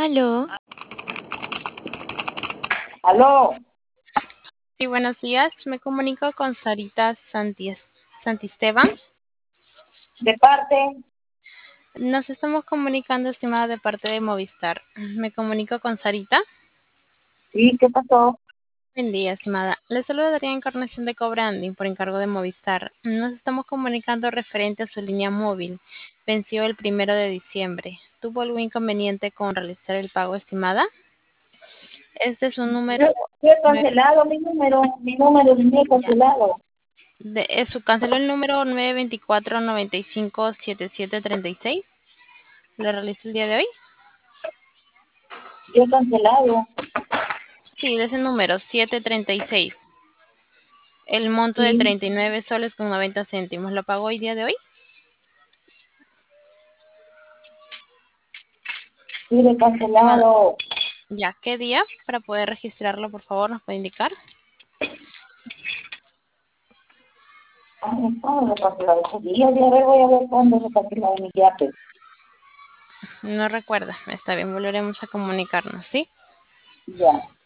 Aló, Aló, sí, buenos días. Me comunico con Sarita Santisteban. de parte, Nos estamos comunicando, estimada, de parte de Movistar. Me comunico con Sarita. sí, ¿qué pasó? Buen día, estimada. Le saluda Daría Encarnación de Cobranding por encargo de Movistar. Nos estamos comunicando referente a su línea móvil. Venció el 1 de diciembre. ¿Tuvo algún inconveniente con realizar el pago, estimada? Este es un número. Yo he cancelado mi número ni he cancelado. Su canceló el número 924-95-7736. ¿Lo realizó el día de hoy? Yo he cancelado, Sí, de ese número, 736. El monto de sí, 39 soles con 90 céntimos. ¿Lo pagó hoy día de hoy? sí, lo he Estimada, cancelado. ¿ya qué día? Para poder registrarlo, por favor, nos puede indicar. Ay, ¿cuándo lo he cancelado? Ese día, ya ver, voy a ver cuándo lo he cancelado mi yape. No recuerda. Está bien, volveremos a comunicarnos, ¿sí? Ya.